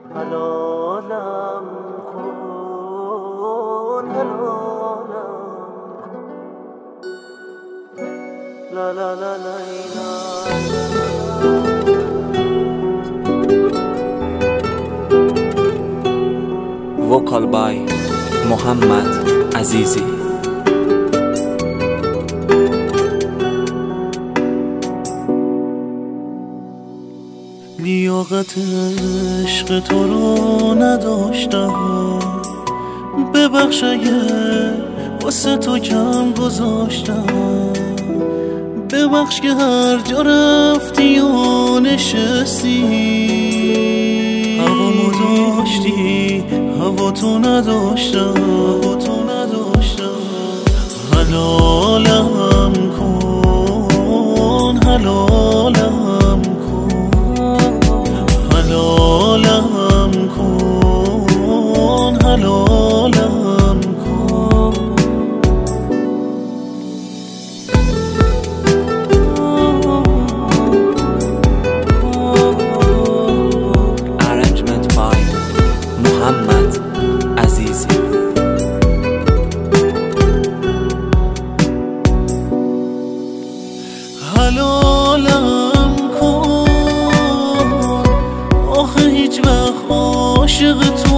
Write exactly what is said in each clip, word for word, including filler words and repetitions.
حلالم کن حلالم لا لا لا لا Vocal by محمد عزیزی. لیاقت عشق تو رو نداشتم، ببخش اگه واسه تو کم گذاشتم، ببخش که هر جا رفتی و نشستی هوامو داشتی هوا تو نداشتم، هوا تو نداشتم. حلالم کن حلالم حلالم کن حلالم کن. Arrangement by محمد عزیزی. حلالم کن، آخه هیچ وقت عاشق تو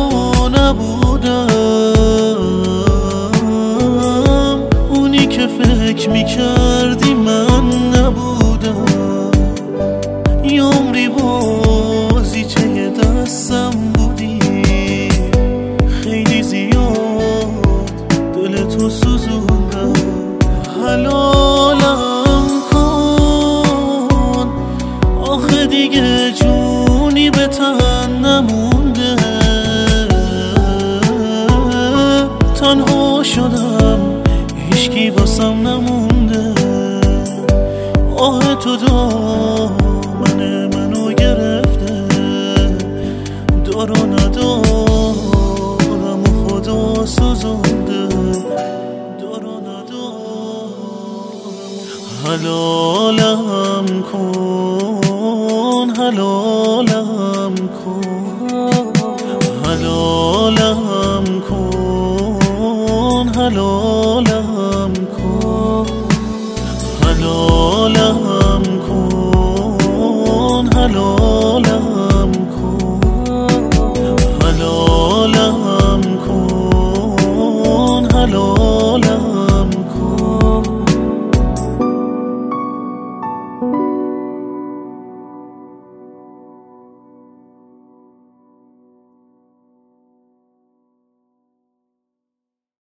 نبودم، اونی که فکر میکردی من نبودم، یه عمری بازیچه دستم بودی، خیلی زیاد دل تو سوزوندم. حلالم کن، آخه دیگه جونی به تن نمونده، تنها شدم هیچکی واسم نمونده، آه تو دامن منو گرفته، دار و ندارم و خدا سوزونده، دار و ندارم. حلالم کن حلالم کن حلالم